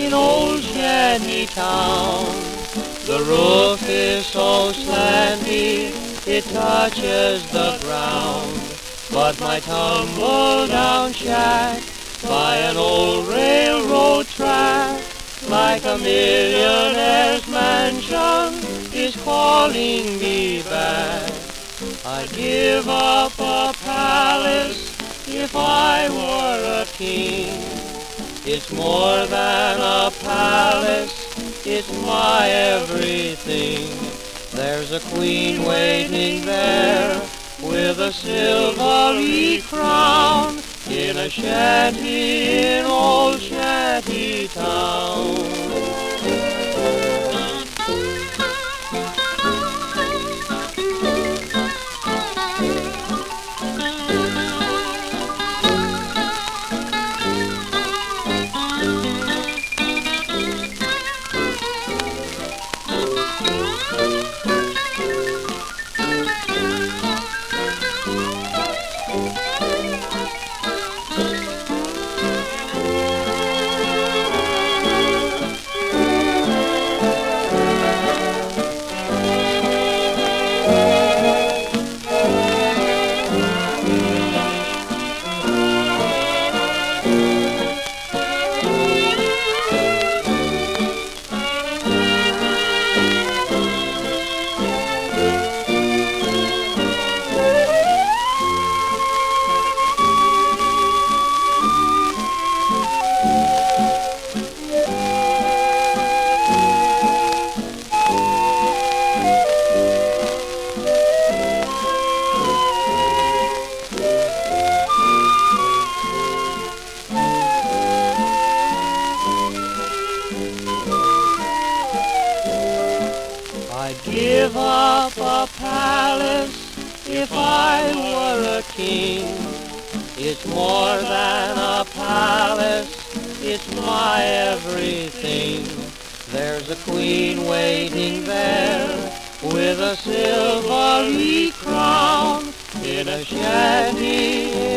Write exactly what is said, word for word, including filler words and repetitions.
in old shanty town. The roof is so slanty, it touches the ground. But my tumble-down shack by an old railroad track, like a millionaire's mansion, is calling me back. I'd give up a palace if I were a king. It's more than a palace, it's my everything. There's a queen waiting there with a silvery crown in a shanty in old shanty town. I'd give up a palace if I were a king. It's more than a palace, it's my everything. There's a queen waiting there with a silvery crown in a shanty